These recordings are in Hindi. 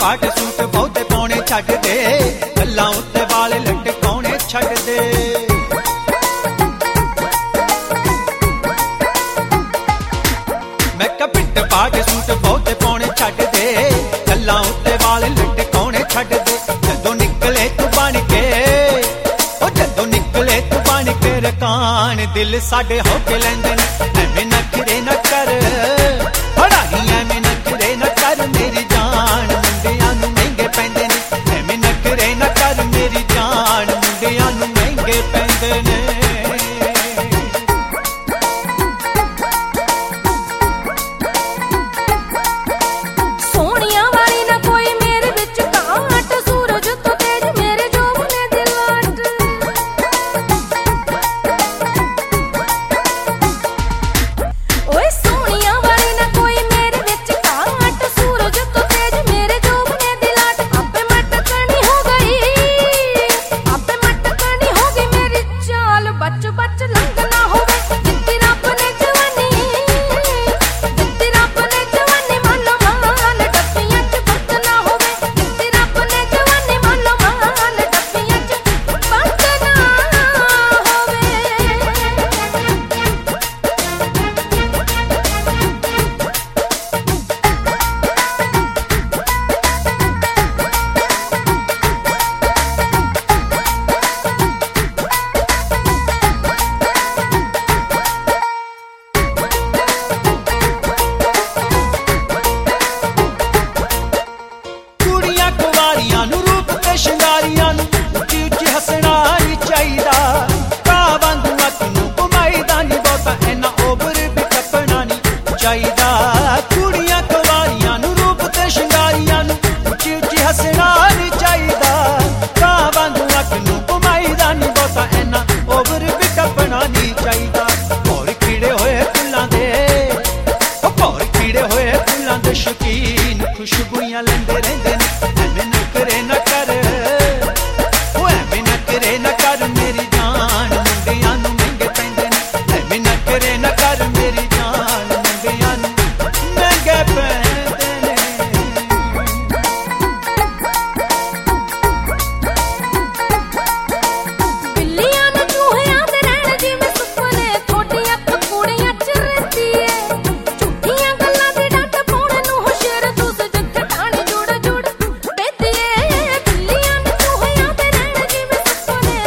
पाट सूट बहुते पाने छड्ड दे, गल्लां उत्ते वाले लटकाउने छड्ड दे। मैं कहा पिट पाट सूट बहुते पाने छड्ड दे, गल्लां उत्ते वाले लटकाउने छड्ड दे। जदों निकले तू बन के, ओ जदों निकले तू बन के रकान, दिल साडे होके लैंदे ने। एवें नखरे न कर, बड़ा ही एवें नखरे न कर मेरी जान, मुंडियां नूं महंगे पैंदे ने। एवें नखरे न कर मेरी जान, मुंडियां नूं महंगे पैंदे ने। शिंगारियां नूं उच्ची उच्ची हसना नहीं चाहिदा, घाह वांगू अख नूं घुमाईदा नी बहुता, इन्ना ओवर भी टपना नहीं चाहिदा। कुड़ियां कुवारियां नूं रूप ते शिंगारियां नूं उच्ची उच्ची हसना नहीं चाहिदा, घाह वांगू अख नूं घुमाईदा नी बहुता, इन्ना ओवर भी टपना नहीं चाहिदा। भौर खिड़े होए फुल्लां दे, भौर खिड़े होए फुल्लां दे शौकीन खुशबूइयां लैंदे रहिंदे ने। एवें नखरे न कर, मेरी जान, मुंडियां नूं महंगे पैंदे ने। एवें नखरे न कर मेरी जान, मुंडियां नूं महंगे पैंदे ने। बिल्लियां नूं चूहियां दे रैण जिवें सुपने, थोड़ी अख कुड़ियां च रहिंदी ऐ। झूठियां गल्लां दी डंड पाउण नूं होशियार तुस जिथे टाणी जुड़ जुड़ पैंदी ऐ। बिल्लियां नूं चूहियां दे रैण जिवें सुपने,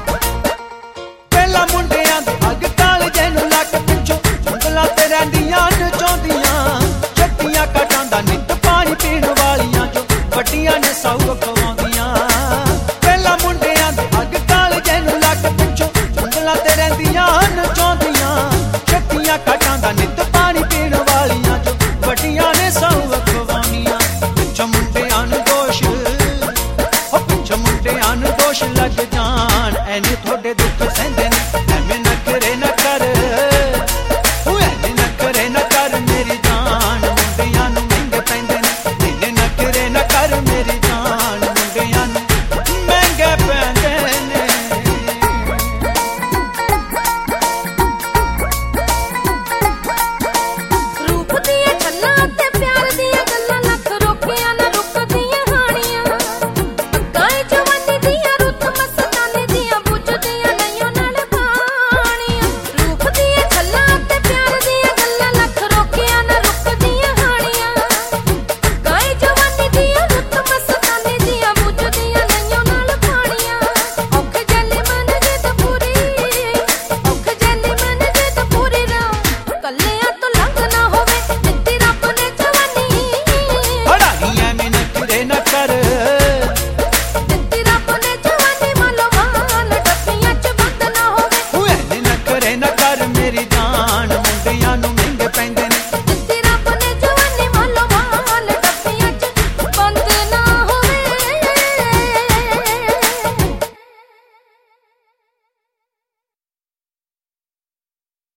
मुंडियां दी अग काल जैनू लग पिछों ਉਂਗਲਾਂ ते रहिंदियां